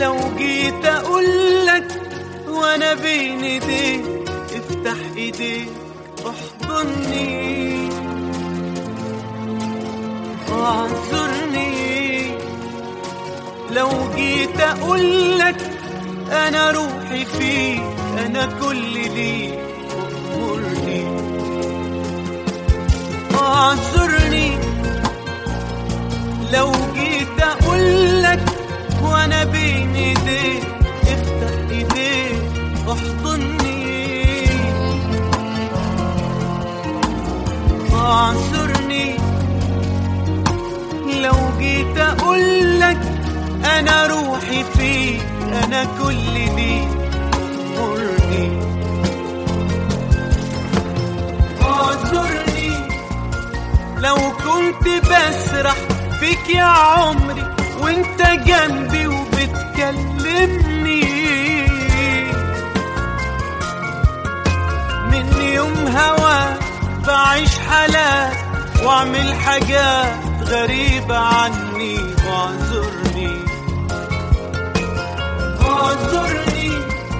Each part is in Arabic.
لو جيت اقولك وانا بين ايديك افتح ايديك احضني واعذرني، لو جيت اقولك انا روحي فيك انا كل ليك وامرني واعذرني، لو جيت اقولك وانا بين ايديك افتح ايديك احضني واعذرني، لو جيت اقولك انا روحي فيك انا كل دي مرني واعذرني، لو كنت بسرح فيك يا عمري وانت جنبي وبتكلمني، من يوم هواك بعيش حالات واعمل حاجات غريبة عني واعذرني واعذرني،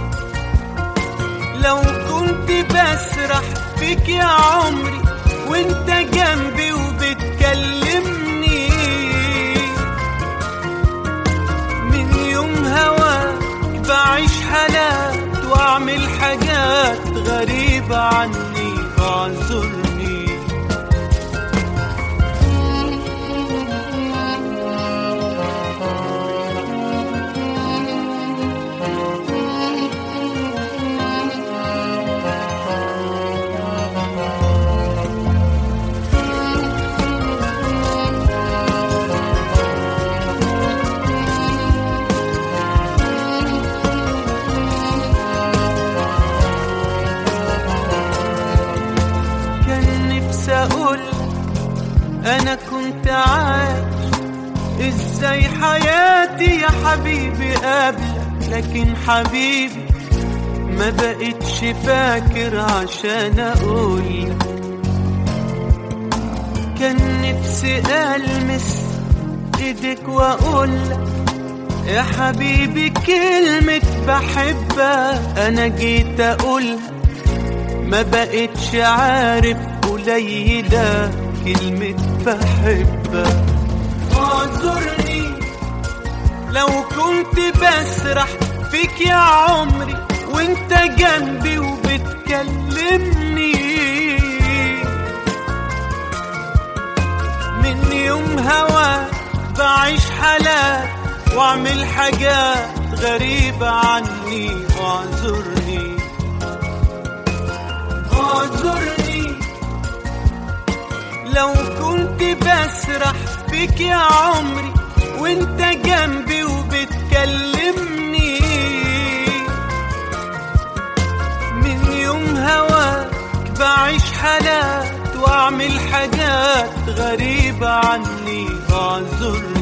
لو كنت بسرح فيك يا عمري وانت جنبي وبتكلمني، من يوم هواك بعيش حالات واعمل حاجات غريبة عني واعذرني. أقول أنا كنت عايش إزاي حياتي يا حبيبي قبلك، لكن حبيبي ما بقتش فاكر عشان أقولك، كان نفسي ألمس إيدك وأقولك يا حبيبي كلمة بحبك، أنا جيت أقولها ما بقتش عارف قليلة كلمة بحبك واعذرني، لو كنت بسرح فيك يا عمري وانت جنبي وبتكلمني، من يوم هواك بعيش حالات واعمل حاجات غريبة عني واعذرني واعذرني، لو كنت بسرح فيك يا عمري وانت جنبي وبتكلمني، من يوم هواك بعيش حالات واعمل حاجات غريبة عني واعذرني.